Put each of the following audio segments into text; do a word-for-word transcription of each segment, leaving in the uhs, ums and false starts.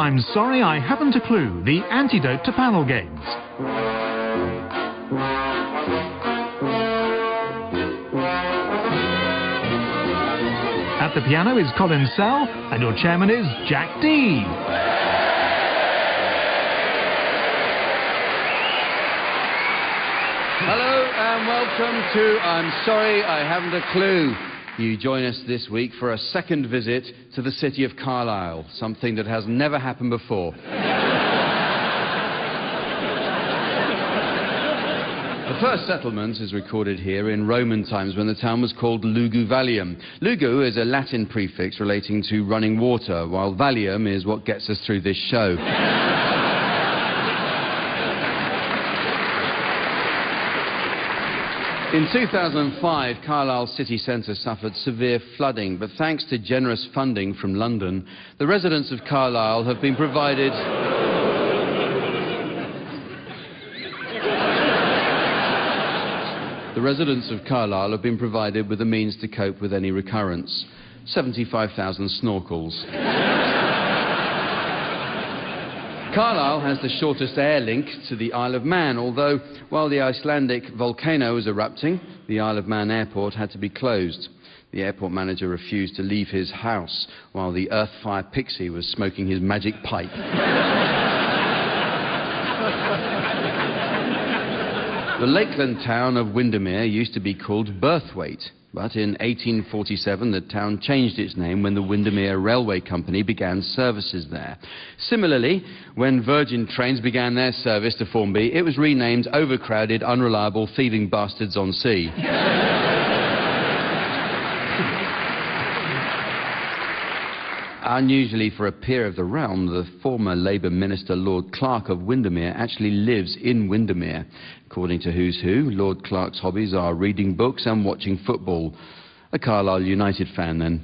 I'm Sorry I Haven't a Clue, the antidote to panel games. At the piano is Colin Sell, and your chairman is Jack Dee. Hello and welcome to I'm Sorry I Haven't a Clue. You join us this week for a second visit to the city of Carlisle, something that has never happened before. The first settlement is recorded here in Roman times when the town was called Lugu Vallium. Lugu is a Latin prefix relating to running water, while Vallium is what gets us through this show. In two thousand five, Carlisle city centre suffered severe flooding, but thanks to generous funding from London, the residents of Carlisle have been provided... the residents of Carlisle have been provided with the means to cope with any recurrence. seventy-five thousand snorkels. Carlisle has the shortest air link to the Isle of Man, although while the Icelandic volcano was erupting, the Isle of Man airport had to be closed. The airport manager refused to leave his house while the Earthfire Pixie was smoking his magic pipe. The lakeland town of Windermere used to be called Birthwaite, but in eighteen forty-seven the town changed its name when the Windermere Railway Company began services there. Similarly, when Virgin Trains began their service to Formby, it was renamed Overcrowded, Unreliable, Thieving Bastards on Sea. Unusually for a peer of the realm, the former Labour Minister Lord Clark of Windermere actually lives in Windermere. According to Who's Who, Lord Clark's hobbies are reading books and watching football. A Carlisle United fan, then.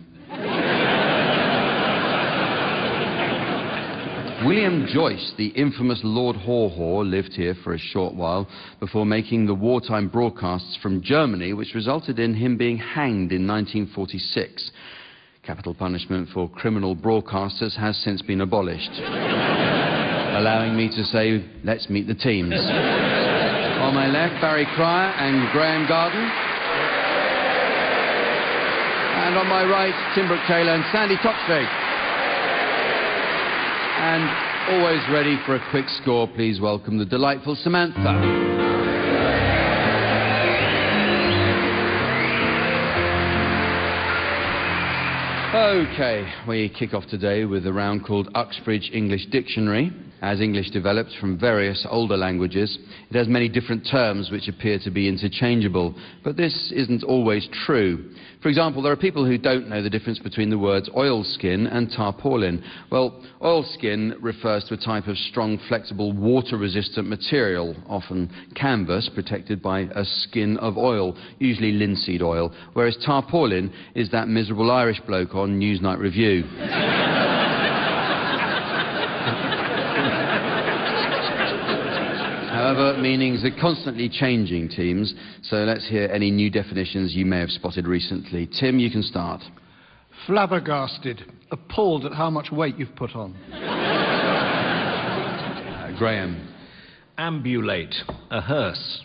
William Joyce, the infamous Lord Haw Haw, lived here for a short while before making the wartime broadcasts from Germany, which resulted in him being hanged in nineteen forty-six. Capital punishment for criminal broadcasters has since been abolished. Allowing me to say, let's meet the teams. On my left, Barry Cryer and Graham Garden. And on my right, Tim Brooke-Taylor and Sandy Topsfield. And always ready for a quick score, please welcome the delightful Samantha. OK, we kick off today with a round called Uxbridge English Dictionary. As English developed from various older languages, it has many different terms which appear to be interchangeable, but this isn't always true. For example, there are people who don't know the difference between the words oilskin and tarpaulin. Well, oilskin refers to a type of strong, flexible, water-resistant material, often canvas, protected by a skin of oil, usually linseed oil, whereas tarpaulin is that miserable Irish bloke on Newsnight Review. However, meanings are constantly changing, teams, so let's hear any new definitions you may have spotted recently. Tim, you can start. Flabbergasted, appalled at how much weight you've put on. Uh, Graham. Ambulate, a hearse.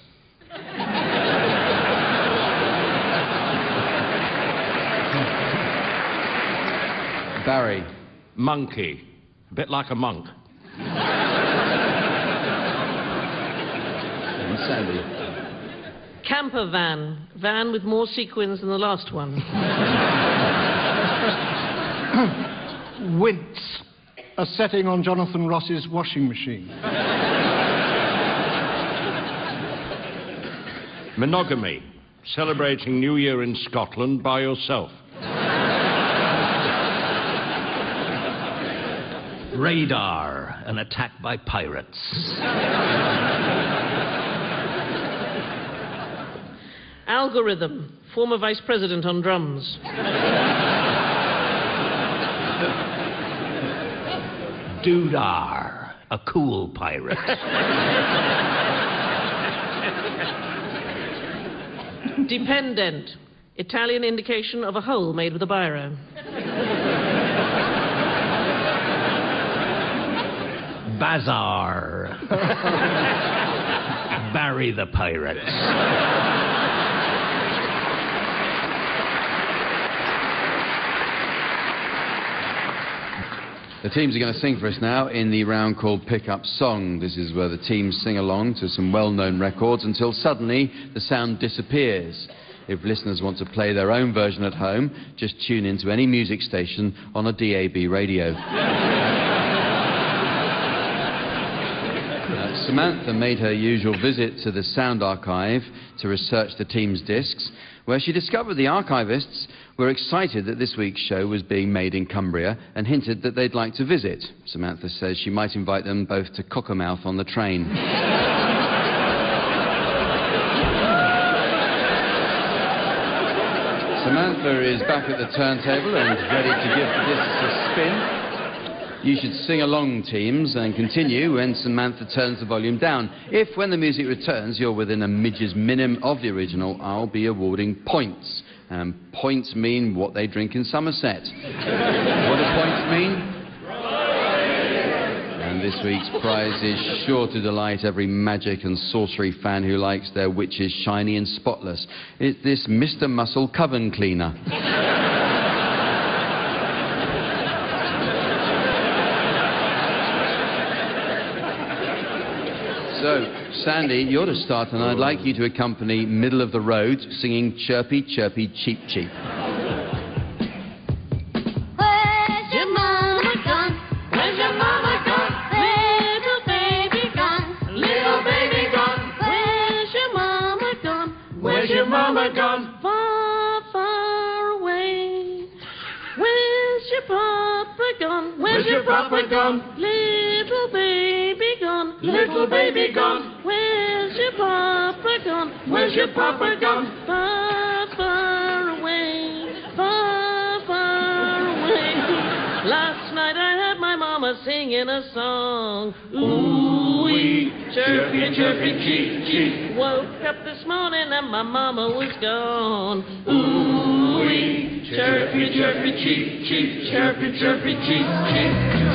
Barry. Monkey, a bit like a monk. Sandy. Camper van. Van with more sequins than the last one. Wince. A setting on Jonathan Ross's washing machine. Monogamy. Celebrating New Year in Scotland by yourself. Radar. An attack by pirates. Algorithm, former vice president on drums. Dudar, a cool pirate. Dependent, Italian indication of a hole made with a biro. Bazaar. Barry the Pirates. The teams are going to sing for us now in the round called Pick Up Song. This is where the teams sing along to some well-known records until suddenly the sound disappears. If listeners want to play their own version at home, just tune into any music station on a D A B radio. uh, Samantha made her usual visit to the sound archive to research the team's discs, where she discovered the archivists were excited that this week's show was being made in Cumbria and hinted that they'd like to visit. Samantha says she might invite them both to Cockermouth on the train. Samantha is back at the turntable and ready to give the discs a spin. You should sing along, teams, and continue when Samantha turns the volume down. If, when the music returns, you're within a midge's minim of the original, I'll be awarding points. And points mean what they drink in Somerset. What do points mean? And this week's prize is sure to delight every magic and sorcery fan who likes their witches shiny and spotless. It's this Mister Muscle Coven Cleaner. So, Sandy, you're to start, and I'd like you to accompany Middle of the Road, singing Chirpy, Chirpy, Cheep, Cheep. Where's your mama gone? Where's your mama gone? Little baby gone. Little baby gone. Where's your mama gone? Where's your mama gone? Far, far away. Where's your papa gone? Where's your papa gone? Little baby gone. Little baby gone. Where's your papa gone? Where's your papa gone? Far, far away. Far, far away. Last night I heard my mama singing a song. Ooh-wee, chirpy, chirpy, cheep, cheep. Woke up this morning and my mama was gone. Ooh-wee, chirpy, chirpy, cheep, cheep. Chirpy, chirpy, cheep, cheep.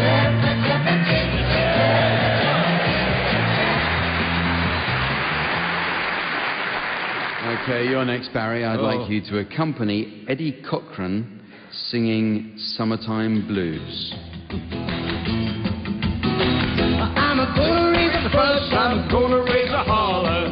Okay, you're next, Barry. I'd Oh. like you to accompany Eddie Cochran singing Summertime Blues. I'm a gonna raise a fuss, I'm gonna raise a holler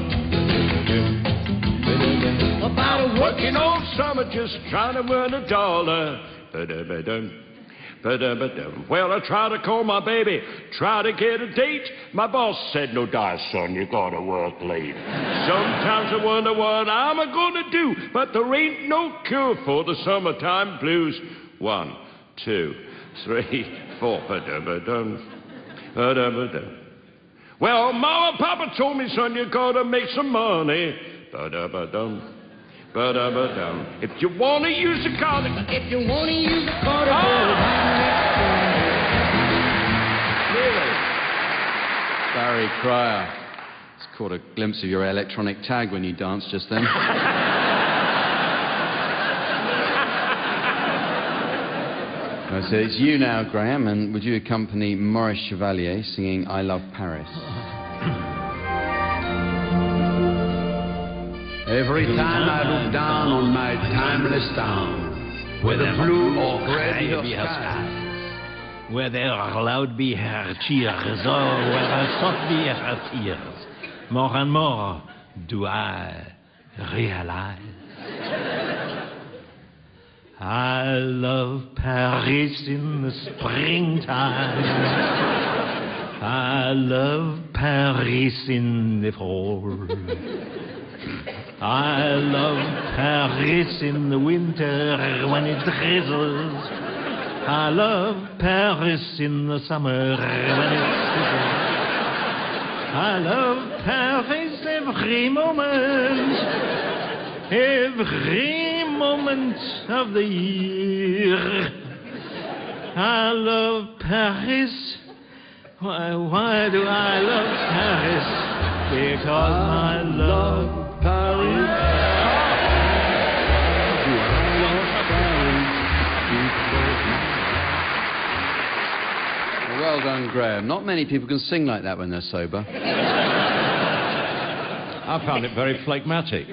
about a working all summer just trying to earn a dollar. Ba-da-ba-dum, ba-da-ba-dum. Well, I try to call my baby, try to get a date. My boss said, no dice, son, you gotta work late. Sometimes I wonder what I'm a gonna do, but there ain't no cure for the summertime blues. One, two, three, four. Ba-da-ba-dum. Ba-da-ba-dum. Well, Mama and Papa told me, son, you gotta make some money. Ba-da-ba-dum, ba-da-ba-dum. If you wanna use a car, if you wanna use a car, oh! Really? Barry Cryer. It's caught a glimpse of your electronic tag when you danced just then. So it's you now, Graham, and would you accompany Maurice Chevalier singing I Love Paris? Every time I look down on my timeless town, where the blue or gray of sky, where there are loud be her cheers, or where her soft be her tears, more and more do I realize I love Paris in the springtime. I love Paris in the fall. I love Paris in the winter when it drizzles. I love Paris in the summer when it sizzles. I love Paris every moment, every moment of the year. I love Paris. Why, why do I love Paris? Because I love Paris. Well done, Graham. Not many people can sing like that when they're sober. I found it very phlegmatic.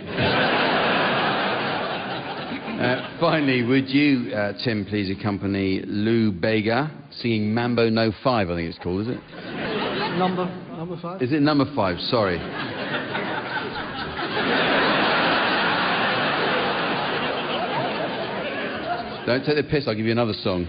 Uh, finally, would you, uh, Tim, please accompany Lou Bega singing Mambo No Five, I think it's called, is it? Number, number five? Is it number five? Sorry. Don't take the piss, I'll give you another song.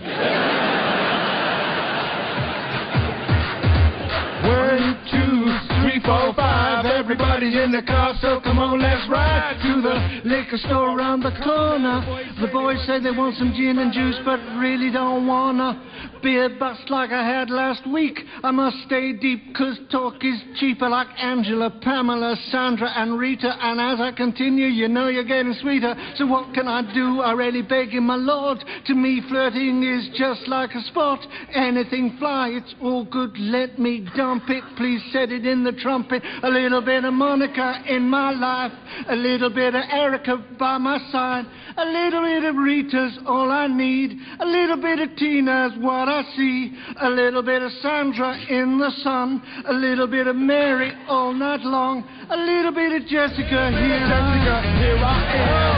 One, two, three, four, five. Everybody's in the car, so come on, let's ride to the liquor store around the corner. The boys say they want some gin and juice, but really don't wanna. Beer bust like I had last week. I must stay deep, cause talk is cheaper, like Angela, Pamela, Sandra and Rita. And as I continue, you know you're getting sweeter. So what can I do? I really beg you, my lord. To me, flirting is just like a sport. Anything fly, it's all good, let me dump it. Please set it in the trumpet. A little bit of Monica in my life, a little bit of Erica by my side, a little bit of Rita's all I need, a little bit of Tina's what I see, a little bit of Sandra in the sun, a little bit of Mary all night long, a little bit of Jessica here. Jessica, here I am.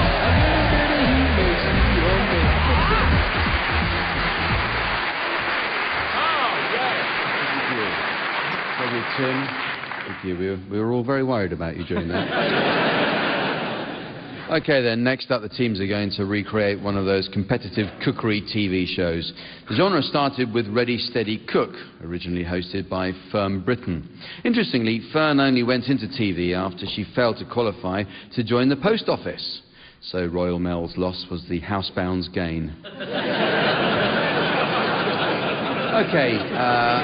Thank you, Tim. Thank you. We were, we were all very worried about you during that. OK, then, next up, the teams are going to recreate one of those competitive cookery T V shows. The genre started with Ready, Steady, Cook, originally hosted by Fern Britton. Interestingly, Fern only went into T V after she failed to qualify to join the post office. So Royal Mail's loss was the housebound's gain. OK, uh...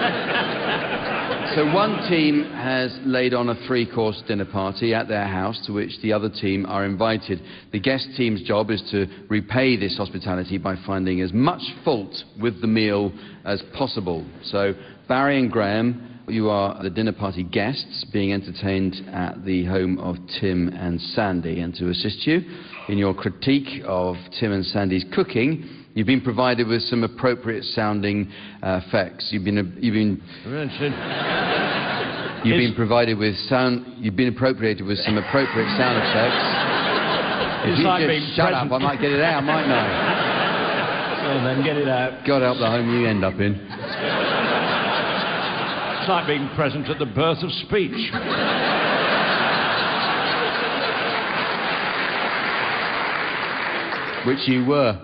So one team has laid on a three-course dinner party at their house to which the other team are invited. The guest team's job is to repay this hospitality by finding as much fault with the meal as possible. So Barry and Graham, you are the dinner party guests being entertained at the home of Tim and Sandy. And to assist you in your critique of Tim and Sandy's cooking, you've been provided with some appropriate sounding uh, effects. You've been, uh, you've been, you've been provided with sound. You've been appropriated with some appropriate sound effects. If you like just shut up, I might get it out, mightn't I? Well, then get it out. God help the home you end up in. It's like being present at the birth of speech. Which you were.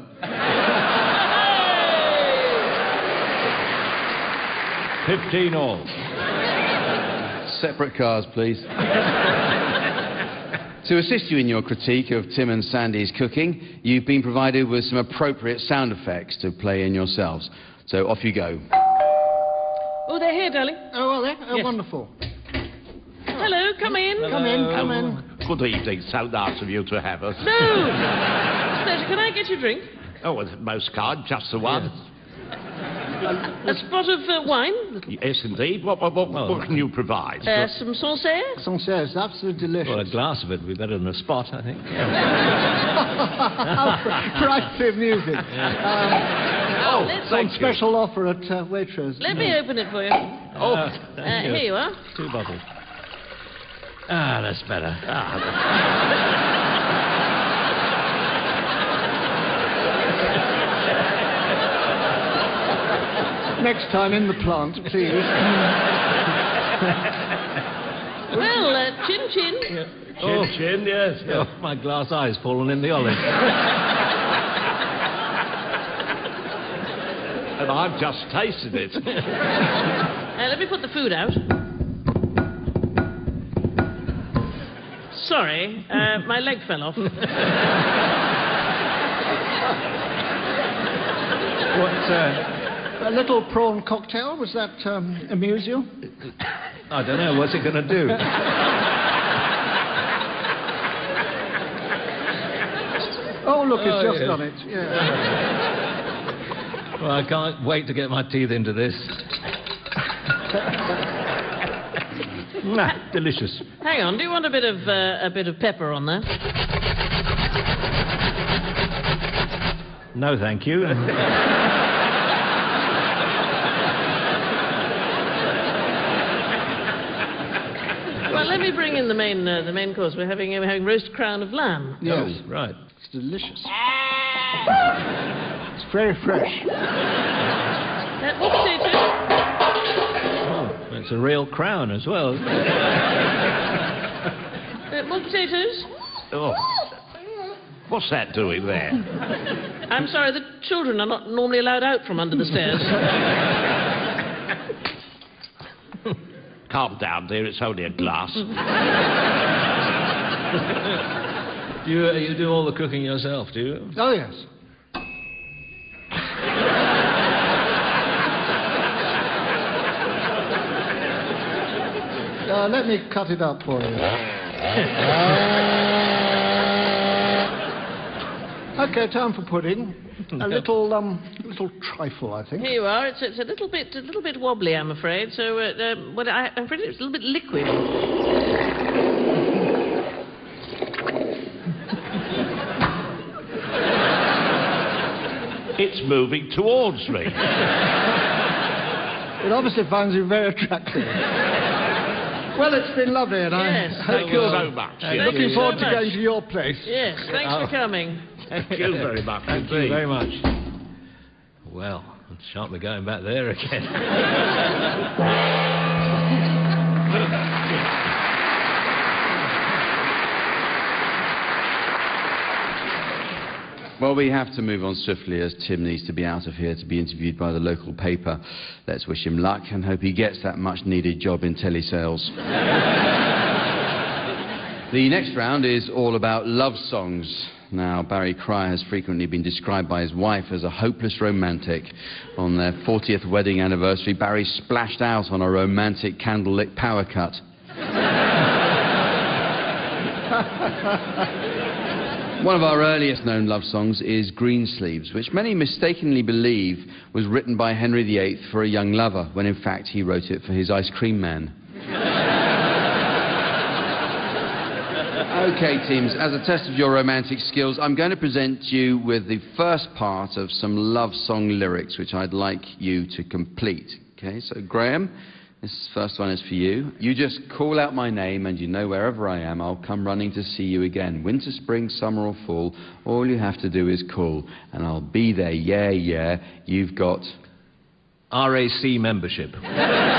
Fifteen all. Separate cars, please. To assist you in your critique of Tim and Sandy's cooking, you've been provided with some appropriate sound effects to play in yourselves. So off you go. Oh, they're here, darling. Oh, well, there. Oh, Yes. wonderful. Hello, come in. Come in, come in. Good evening. So nice of you to have us. No. Pleasure. Can I get you a drink? Oh, well, most kind. Just the one. A spot of uh, wine? Yes, indeed. What, what, what, what can you provide? Uh, some Sancerre? Sancerre is absolutely delicious. Well, a glass of it would be better than a spot, I think. Right bit of music. Um, Oh, let's, on special offer at uh, Waitrose. let me open it for you. Oh, Uh, thank you. here you are. Two bottles. Ah, that's better. Ah, Next time in the plant, please. Well, uh, chin chin. oh, Chin, yes. oh, my glass eye's fallen in the olive. And I've just tasted it. Uh, let me put the food out. Sorry, uh, my leg fell off. What, uh, a little prawn cocktail, was that um, amuse you? I don't know, what's it going to do? Oh, look, it's Oh, just yes. done it. Yeah. Well, I can't wait to get my teeth into this. Nah, delicious. Hang on, do you want a bit of uh, a bit of pepper on that? No, thank you. let me bring in the main, uh, the main course. We're having, uh, we're having roast crown of lamb. Yes. Oh, right. It's delicious. It's very fresh. Uh, more potatoes. Oh, it's a real crown as well. Isn't it? Uh, more potatoes. Oh. What's that doing there? I'm sorry, the children are not normally allowed out from under the stairs. Calm down, dear. It's only a glass. you, uh, you do all the cooking yourself, do you? Oh, yes. Uh, let me cut it up for you. Okay, time for pudding. A little, um, little trifle, I think. Here you are. It's, it's a little bit, a little bit wobbly, I'm afraid. So, uh, um, well, I, I'm afraid it's a little bit liquid. It's moving towards me. It obviously finds you very attractive. Well, it's been lovely, and Yes, I Thank hope you you're so much. Thank looking you forward so to much. going to your place. Yes, thanks Oh. for coming. Thank you very much. Thank you very much. Well, I shan't be going back there again. Well, we have to move on swiftly as Tim needs to be out of here to be interviewed by the local paper. Let's wish him luck and hope he gets that much-needed job in telesales. The next round is all about love songs. Now, Barry Cryer has frequently been described by his wife as a hopeless romantic. On their fortieth wedding anniversary, Barry splashed out on a romantic candlelit power cut. One of our earliest known love songs is Greensleeves, which many mistakenly believe was written by Henry the Eighth for a young lover, when in fact he wrote it for his ice cream man. Okay, teams, as a test of your romantic skills, I'm going to present you with the first part of some love song lyrics, which I'd like you to complete. Okay, so Graham, this first one is for you. You just call out my name and you know wherever I am, I'll come running to see you again. Winter, spring, summer or fall, all you have to do is call and I'll be there, yeah, yeah. You've got... R A C membership. You've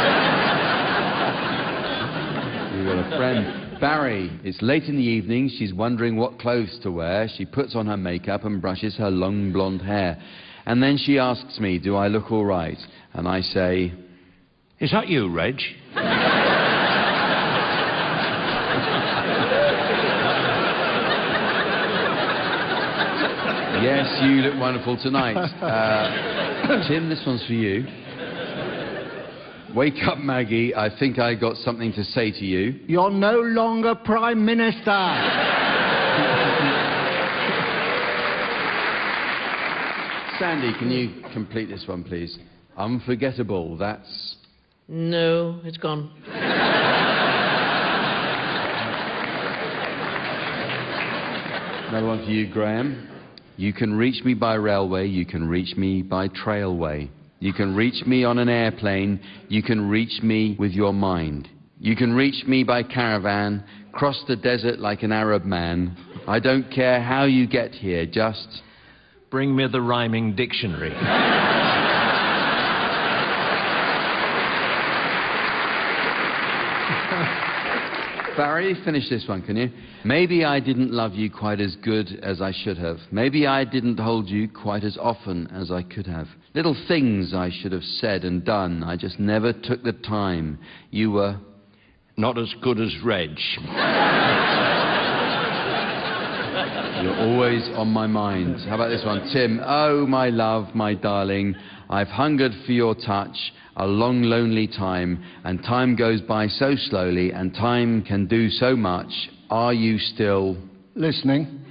got a friend. Barry, it's late in the evening, she's wondering what clothes to wear. She puts on her makeup and brushes her long blonde hair. And then she asks me, do I look all right? And I say... Is that you, Reg? Yes, you look wonderful tonight. Uh, Tim, this one's for you. Wake up, Maggie. I think I got something to say to you. You're no longer Prime Minister. Sandy, can you complete this one, please? Unforgettable, that's... No, it's gone. Another one for you, Graham. You can reach me by railway, you can reach me by trailway. You can reach me on an airplane, you can reach me with your mind. You can reach me by caravan, cross the desert like an Arab man. I don't care how you get here, just... Bring me the rhyming dictionary. Barry, finish this one, can you? Maybe I didn't love you quite as good as I should have. Maybe I didn't hold you quite as often as I could have. Little things I should have said and done. I just never took the time. You were... Not as good as Reg. You're always on my mind. How about this one? Tim, oh, my love, my darling, I've hungered for your touch a long, lonely time, and time goes by so slowly, and time can do so much. Are you still... Listening.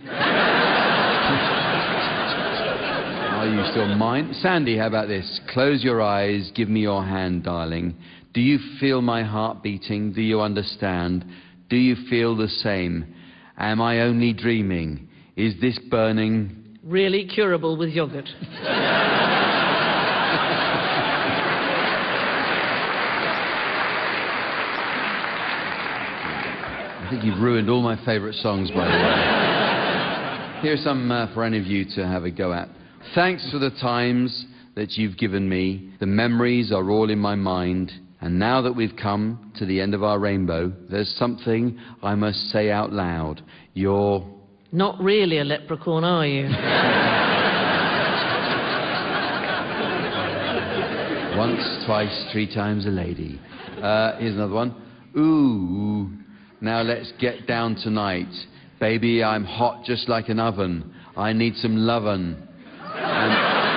Are you still mine? Sandy, how about this? Close your eyes, give me your hand, darling. Do you feel my heart beating? Do you understand? Do you feel the same? Am I only dreaming? Is this burning? Really curable with yogurt. I think you've ruined all my favourite songs, by the way. Here's some uh, for any of you to have a go at. Thanks for the times that you've given me. The memories are all in my mind. And now that we've come to the end of our rainbow, there's something I must say out loud. You're... Not really a leprechaun, are you? Once, twice, three times a lady. Uh, here's another one. Ooh, now let's get down tonight. Baby, I'm hot just like an oven. I need some lovin'. And,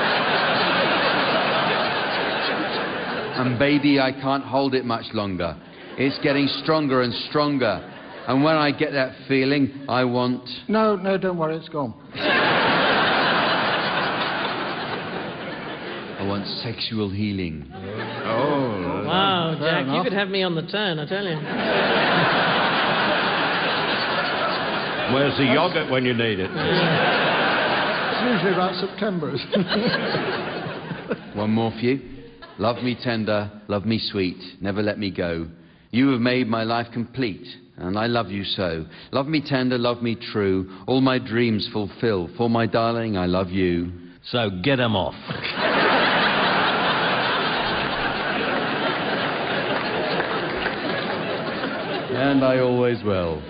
and baby, I can't hold it much longer. It's getting stronger and stronger. And when I get that feeling, I want... No, no, don't worry, it's gone. I want sexual healing. Oh. Wow, Fair Jack, you enough. could have me on the turn, I tell you. Where's the yogurt when you need it? It's usually about September. isn't it? One more for you. Love me tender, love me sweet, never let me go. You have made my life complete, and I love you so. Love me tender, love me true, all my dreams fulfill. For my darling, I love you. So get 'em off. And I always will.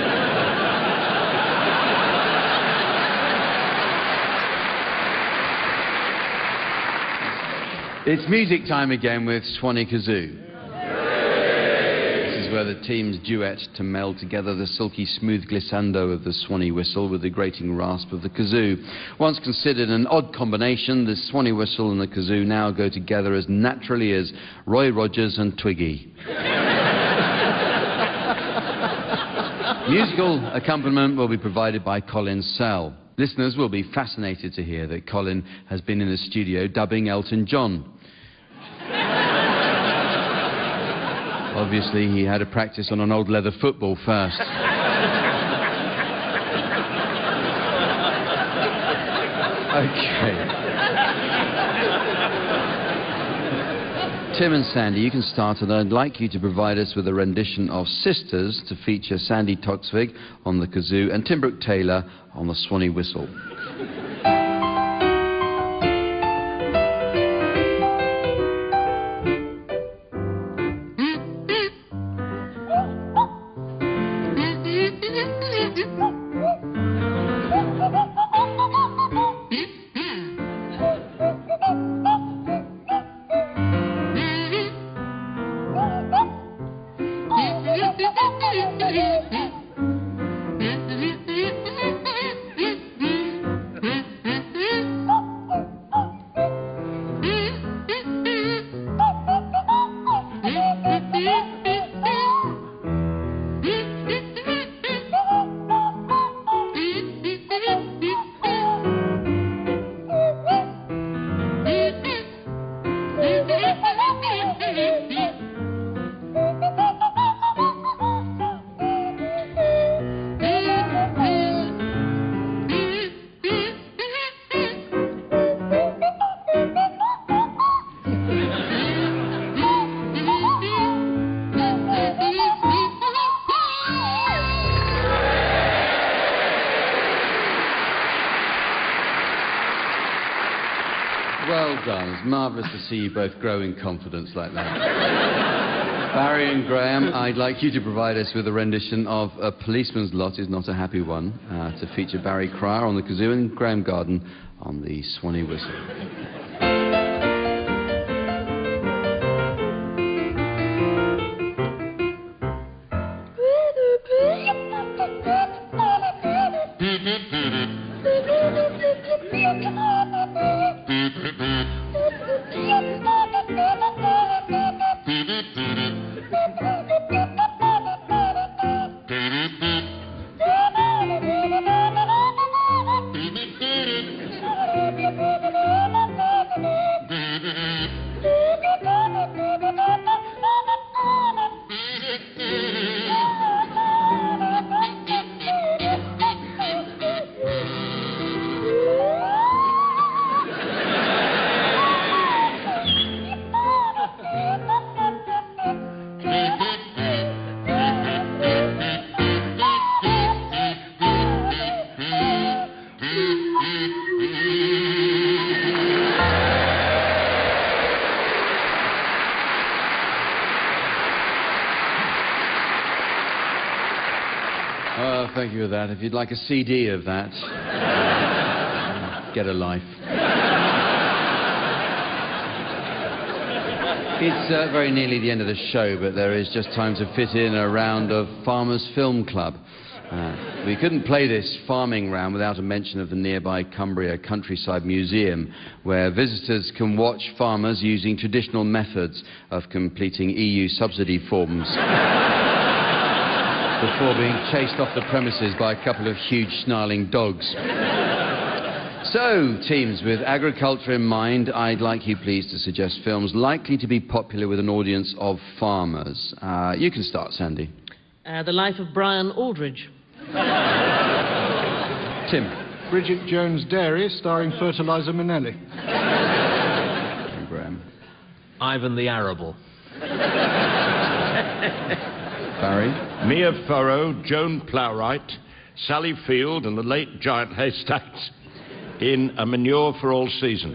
It's music time again with Swanee Kazoo. This is where the teams duet to meld together the silky smooth glissando of the Swanee whistle with the grating rasp of the kazoo. Once considered an odd combination, the Swanee whistle and the kazoo now go together as naturally as Roy Rogers and Twiggy. Musical accompaniment will be provided by Colin Sell. Listeners will be fascinated to hear that Colin has been in the studio dubbing Elton John. Obviously, he had to practice on an old leather football first. Okay. Tim and Sandy, you can start, and I'd like you to provide us with a rendition of Sisters to feature Sandy Toksvig on the kazoo and Tim Brooke Taylor on the Swanee whistle. Well done. It's marvellous to see you both grow in confidence like that. Barry and Graham, I'd like you to provide us with a rendition of A Policeman's Lot Is Not a Happy One, uh, to feature Barry Cryer on the kazoo and Graham Garden on the Swanee whistle. Thank you. Oh, thank you for that. If you'd like a C D of that, get a life. It's uh, very nearly the end of the show, but there is just time to fit in a round of Farmers Film Club. Uh, we couldn't play this farming round without a mention of the nearby Cumbria Countryside Museum, where visitors can watch farmers using traditional methods of completing E U subsidy forms before being chased off the premises by a couple of huge snarling dogs. So, teams, with agriculture in mind, I'd like you please to suggest films likely to be popular with an audience of farmers. Uh, you can start, Sandy. Uh, the Life of Brian Aldridge. Tim. Bridget Jones' Dairy, starring Fertilizer Minnelli. And Graham. Ivan the Arable. Barry. Mia Farrow, Joan Plowright, Sally Field, and the late Giant Haystacks in A Manure for All Seasons.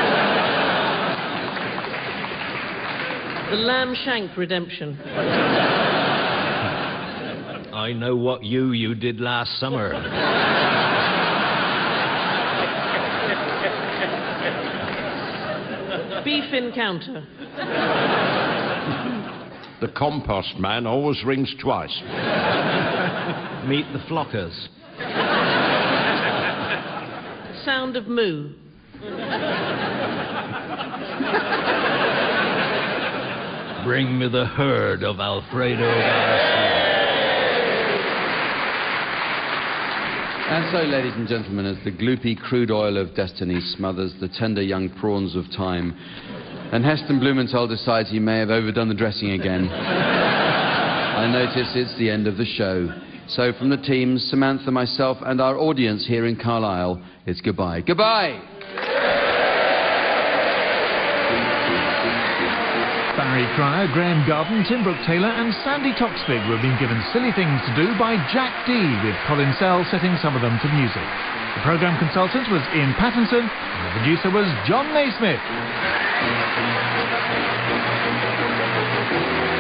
The Lamb Shank Redemption. I know what you you did last summer. Beef Encounter. The Compost Man always rings twice. Meet the Flockers. Sound of Moo. Bring me the herd of Alfredo Garcia. And so, ladies and gentlemen, as the gloopy crude oil of destiny smothers the tender young prawns of time, and Heston Blumenthal decides he may have overdone the dressing again, I notice it's the end of the show. So from the teams, Samantha, myself, and our audience here in Carlisle, it's goodbye. Goodbye! Barry Cryer, Graham Garden, Tim Brooke-Taylor and Sandy Toksvig were being given silly things to do by Jack D, with Colin Sell setting some of them to music. The programme consultant was Ian Pattinson and the producer was John Naismith.